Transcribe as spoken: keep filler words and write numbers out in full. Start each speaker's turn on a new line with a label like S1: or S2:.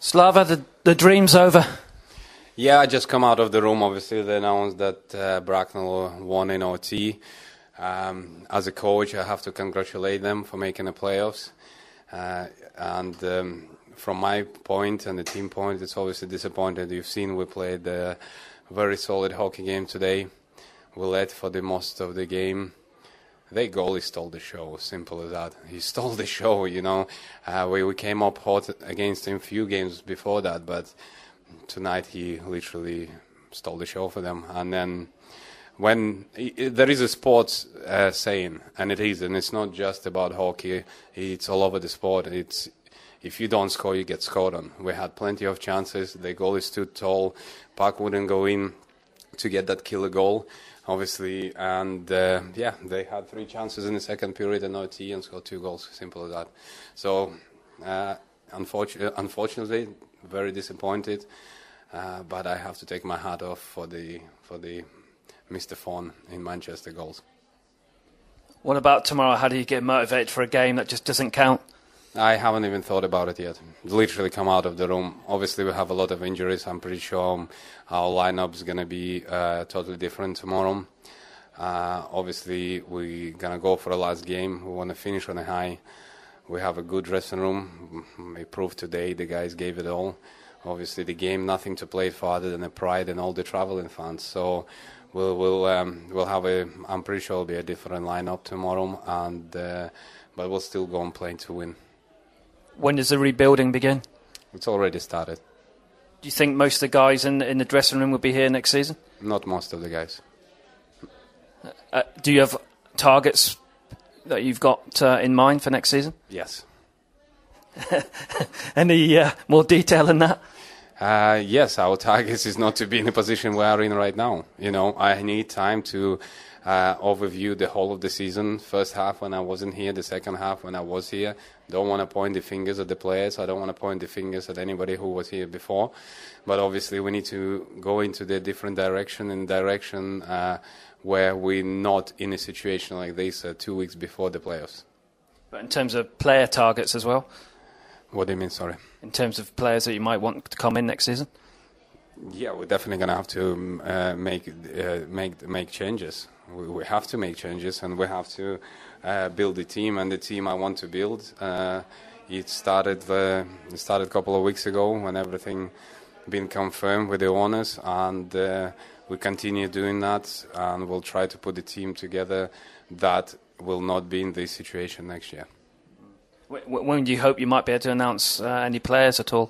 S1: Slava, the, the dream's over.
S2: Yeah, I just come out of the room. Obviously, they announced that uh, Bracknell won in O T. Um, as a coach, I have to congratulate them for making the playoffs. Uh, and um, from my point and the team point, it's obviously disappointing. You've seen we played a very solid hockey game today. We led for the most of the game. Their goalie stole the show, simple as that. He stole the show, you know. Uh, we, we came up hot against him a few games before that, but tonight he literally stole the show for them. And then when there is a sports uh, saying, and it is, and it's not just about hockey, it's all over the sport. It's if you don't score, you get scored on. We had plenty of chances. The goalie stood tall. Puck wouldn't go in to get that killer goal, obviously. And uh, yeah, they had three chances in the second period and O T and scored two goals. Simple as that. So uh, unfortunately, unfortunately, very disappointed. Uh, but I have to take my hat off for the for the Mister Fawn in Manchester goals.
S1: What about tomorrow? How do you get motivated for a game that just doesn't count?
S2: I haven't even thought about it yet. Literally come out of the room. Obviously, we have a lot of injuries. I'm pretty sure our lineup is going to be uh, totally different tomorrow. Uh, obviously, we're going to go for a last game. We want to finish on a high. We have a good dressing room. We proved today the guys gave it all. Obviously, the game, nothing to play for other than the pride and all the traveling fans. So we'll we'll um, we'll have a. I'm pretty sure it'll be a different lineup tomorrow, and uh, but we'll still go and play to win.
S1: When does the rebuilding begin?
S2: It's already started.
S1: Do you think most of the guys in in the dressing room will be here next season?
S2: Not most of the guys.
S1: Uh, do you have targets that you've got uh, in mind for next season?
S2: Yes.
S1: Any uh, more detail than that?
S2: Uh, yes, our target is not to be in the position we are in right now. You know, I need time to uh, overview the whole of the season. First half when I wasn't here, the second half when I was here. Don't want to point the fingers at the players. I don't want to point the fingers at anybody who was here before. But obviously we need to go into the different direction, in direction uh, where we're not in a situation like this uh, two weeks before the playoffs.
S1: But in terms of player targets as well?
S2: What do you mean, sorry?
S1: In terms of players that you might want to come in next season?
S2: Yeah, we're definitely going to have to uh, make uh, make make changes. We, we have to make changes, and we have to uh, build the team. And the team I want to build, uh, it started uh, it started a couple of weeks ago when everything been confirmed with the owners, and uh, we continue doing that, and we'll try to put the team together that will not be in this situation next year.
S1: When do you hope you might be able to announce uh, any players at all?